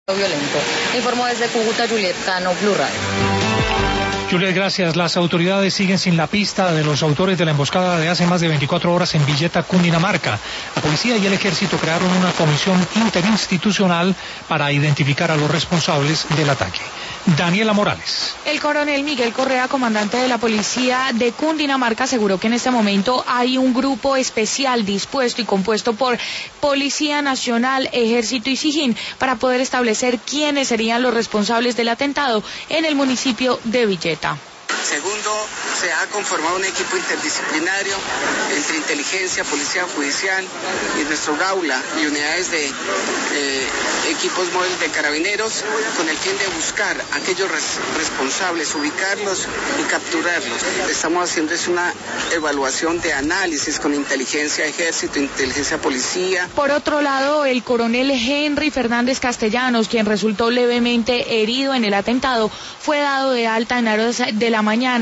Violento. Informó desde Cúcuta Juliet Cano, Blue Radio. Juliet, gracias. Las autoridades siguen sin la pista de los autores de la emboscada de hace más de 24 horas en Villeta, Cundinamarca. La policía y el ejército crearon una comisión interinstitucional para identificar a los responsables del ataque. Daniela Morales. El coronel Miguel Correa, comandante de la policía de Cundinamarca, aseguró que en este momento hay un grupo especial dispuesto y compuesto por Policía Nacional, Ejército y SIJIN para poder establecer quiénes serían los responsables del atentado en el municipio de Villeta. Segundo, se ha conformado un equipo interdisciplinario entre inteligencia, policía judicial y nuestro Gaula y unidades de equipos móviles de carabineros con el fin de buscar a aquellos responsables, ubicarlos y capturarlos. Estamos haciendo una evaluación de análisis con inteligencia ejército, inteligencia policía. Por otro lado, el coronel Henry Fernández Castellanos, quien resultó levemente herido en el atentado, fue dado de alta en horas de la mañana.